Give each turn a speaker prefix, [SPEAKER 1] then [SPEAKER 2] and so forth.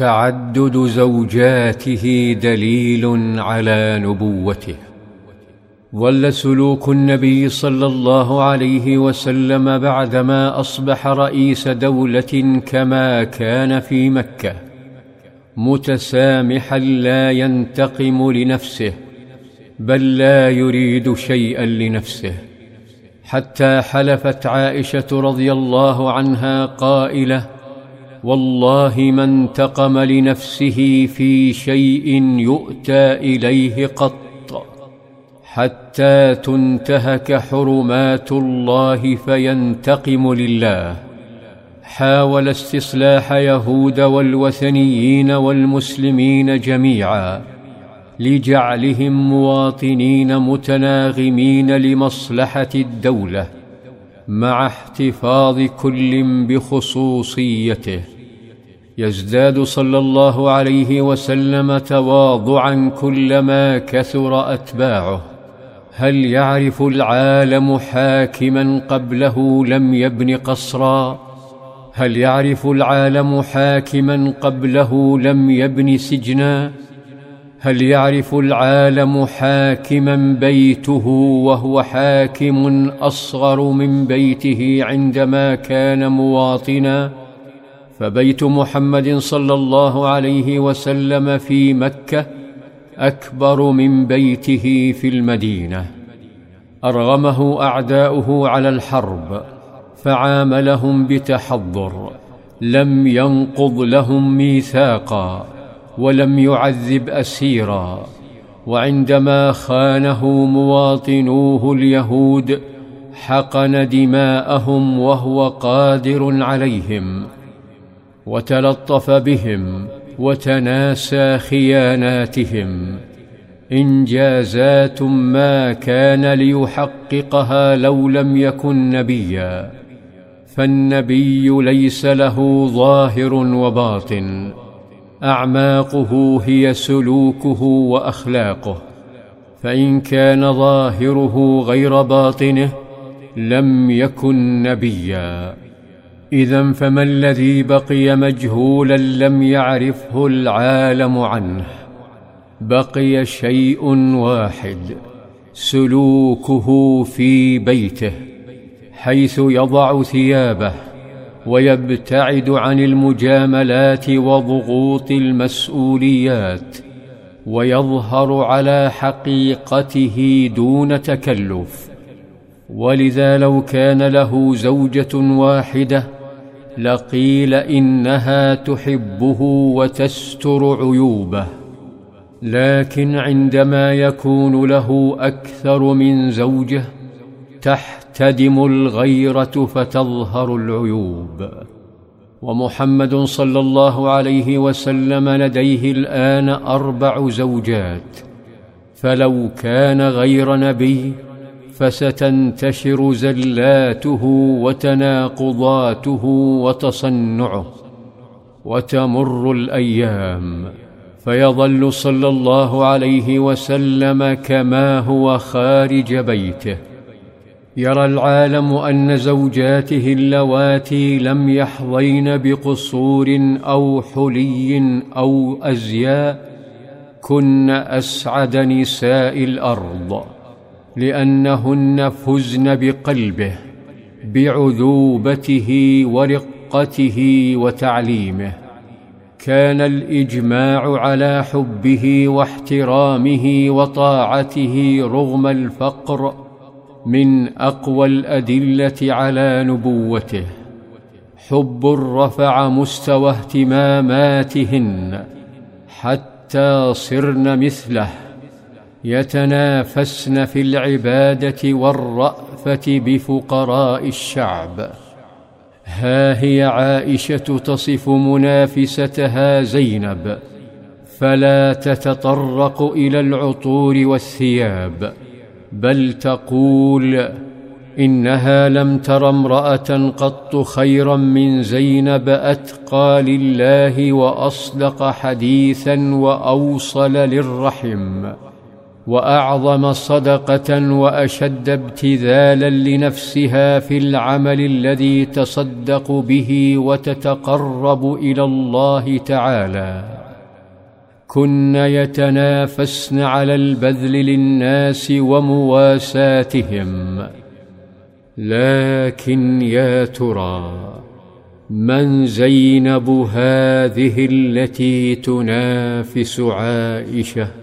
[SPEAKER 1] تعدد زوجاته دليل على نبوته. ظل سلوك النبي صلى الله عليه وسلم بعدما أصبح رئيس دولة كما كان في مكة متسامحا، لا ينتقم لنفسه بل لا يريد شيئا لنفسه، حتى حلفت عائشة رضي الله عنها قائلة: والله ما انتقم لنفسه في شيء يؤتى إليه قط حتى تنتهك حرمات الله فينتقم لله. حاول استصلاح يهود والوثنيين والمسلمين جميعا لجعلهم مواطنين متناغمين لمصلحة الدولة، مع احتفاظ كل بخصوصيته. يزداد صلى الله عليه وسلم تواضعا كلما كثر أتباعه. هل يعرف العالم حاكما قبله لم يبن قصرا؟ هل يعرف العالم حاكما قبله لم يبن سجنا؟ هل يعرف العالم حاكما بيته وهو حاكم أصغر من بيته عندما كان مواطنا؟ فبيت محمد صلى الله عليه وسلم في مكة أكبر من بيته في المدينة. أرغمه أعداؤه على الحرب فعاملهم بتحضر، لم ينقض لهم ميثاقا ولم يعذب أسيرا، وعندما خانه مواطنوه اليهود حقن دماءهم وهو قادر عليهم، وتلطف بهم وتناسى خياناتهم. إنجازات ما كان ليحققها لو لم يكن نبيا، فالنبي ليس له ظاهر وباطن، أعماقه هي سلوكه وأخلاقه، فإن كان ظاهره غير باطنه لم يكن نبيا. إذن فما الذي بقي مجهولا لم يعرفه العالم عنه؟ بقي شيء واحد: سلوكه في بيته، حيث يضع ثيابه ويبتعد عن المجاملات وضغوط المسؤوليات، ويظهر على حقيقته دون تكلف. ولذا لو كان له زوجة واحدة لقيل إنها تحبه وتستر عيوبه، لكن عندما يكون له أكثر من زوجة تحتدم الغيرة فتظهر العيوب. ومحمد صلى الله عليه وسلم لديه الآن 4 زوجات، فلو كان غير نبي فستنتشر زلاته وتناقضاته وتصنعه، وتمر الأيام فيظل صلى الله عليه وسلم كما هو خارج بيته. يرى العالم أن زوجاته اللواتي لم يحظين بقصور أو حلي أو أزياء كن أسعد نساء الأرض، لأنهن فزن بقلبه، بعذوبته ورقته وتعليمه. كان الإجماع على حبه واحترامه وطاعته رغم الفقر من أقوى الأدلة على نبوته. حب رفع مستوى اهتماماتهن حتى صرن مثله، يتنافسن في العبادة والرأفة بفقراء الشعب. ها هي عائشة تصف منافستها زينب، فلا تتطرق إلى العطور والثياب، بل تقول: إنها لم تر امرأة قط خيرا من زينب، أتقى لله وأصدق حديثا وأوصل للرحم. واعظم صدقه واشد ابتذالا لنفسها في العمل الذي تصدق به وتتقرب الى الله تعالى. كن يتنافسن على البذل للناس ومواساتهم، لكن يا ترى من زينب هذه التي تنافس عائشه؟